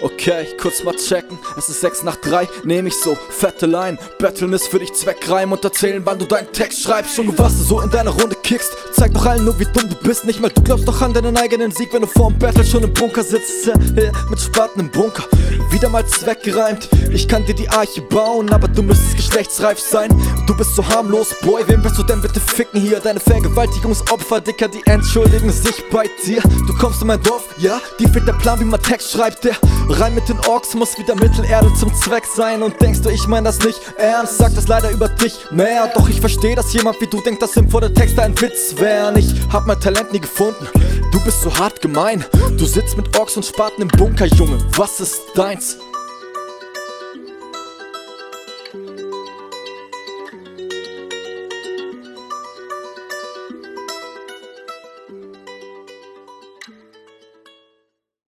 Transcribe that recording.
Okay, kurz mal checken, es ist 6 nach 3, nehm ich so, fette Line. Battlen ist für dich Zweckreim und erzählen, wann du deinen Text schreibst. Schon was du so in deiner Runde kickst, zeig doch allen nur, wie dumm du bist. Nicht mal du glaubst doch an deinen eigenen Sieg, wenn du vorm Battle schon im Bunker sitzt. Mit Spaten im Bunker, wieder mal zweckgereimt. Ich kann dir die Arche bauen, aber du müsstest geschlechtsreif sein. Du bist so harmlos, Boy, wen willst du denn bitte ficken hier? Deine Vergewaltigungsopfer, Dicker, die entschuldigen sich bei dir. Du kommst in mein Dorf, ja, dir fehlt der Plan, wie man Text schreibt. Der Reim mit den Orks muss wieder Mittelerde zum Zweck sein. Und denkst du, ich mein das nicht ernst? Sag das leider über dich mehr. Doch ich versteh, dass jemand wie du denkt, dass sinnvolle Texte ein Witz wären. Ich hab mein Talent nie gefunden, du bist so hart gemein. Du sitzt mit Orks und Spaten im Bunker, Junge, was ist deins?